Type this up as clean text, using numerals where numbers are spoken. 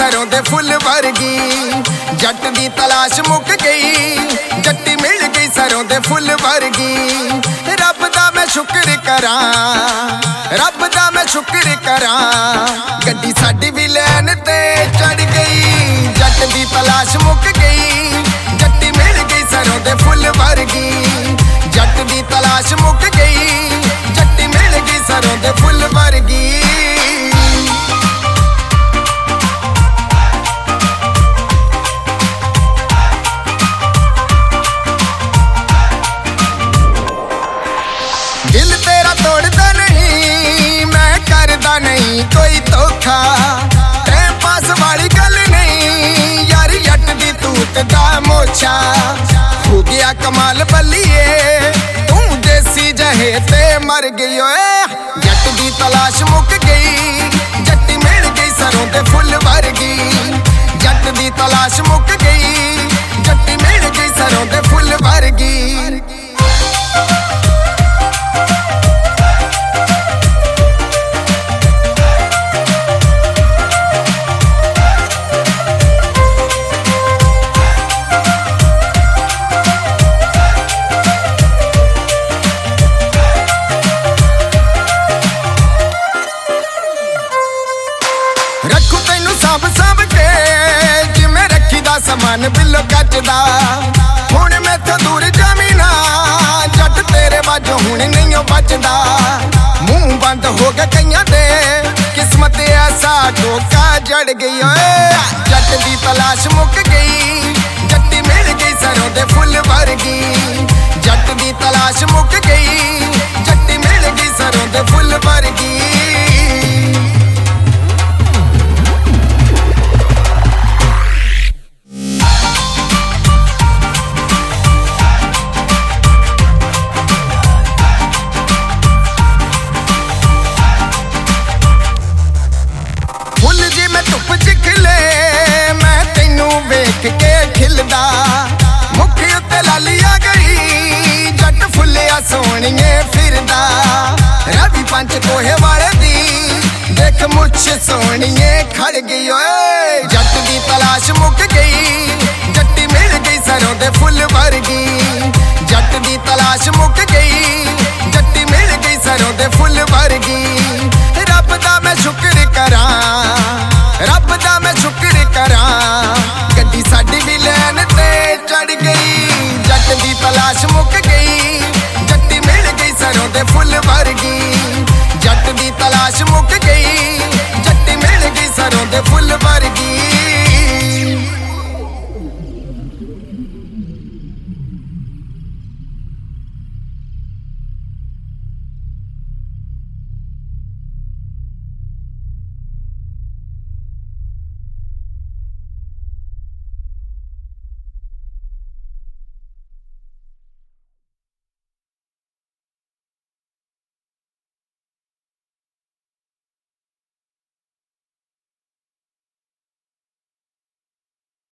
सरों दे फुल वर्गी। जट दी तलाश मुक गई, जट्टी मिल गई सरों दे फुल वर्गी। रब दा मैं शुक्र करां, रब दा मैं शुक्र करां, गड्डी साडी भी लैन ते चढ़ गई। जट दी तलाश मुक गई, जट्टी मिल गई सरों दे फुल वर्गी। जट दी तलाश मुक गई, जट्टी मिल गई सरों दे फुल वर्गी। दिल तेरा तोड़दा नहीं, मैं करदा नहीं कोई धोखा। टाइम पास वाली गल नहीं, यारी जट दी तूत दा मोछा। हो गया कमाल बल्लिए, तू देसी जहे ते मर गई ओए। जट दी तलाश मुक गई, जट्टी मिल गई सरों दे फुल वर्गी। जट दी तलाश मुक गई, जट्टी मिल गई सरों दे फुल वर्गी। रखू तैनू सब सब के जिमें रखी दा समान बिलो कचदा। हुण मैथों दूर जामी ना, जट तेरे बाजों हुण नहीं बचदा। मुंह बंद हो गए कईयां दे, किस्मत ऐसा धोखा जड़ गई ओए। जट दी तलाश मुक गई, जट्टी मिल गई सरों दे फुल वर्गी। जट दी तलाश मुक गई, जट्टी मिल गई सरों दे फुल वर्गी। धुप चिखले मैं तेनू वेख के खिलदा। मुख उत्ते लाली आ गई, जट फुलिया सोहणिए फिरदा। रवि पंच कोहे वाले दी देख मुछ सोहणिए खड़ गई ओए। जट दी तलाश मुक गई, जट्टी मिल गई सरों दे फुल वर्गी। जट दी तलाश मुक गई, जट्टी मिल गई सरों दे फुल वर्गी। रब दा मैं शुक्र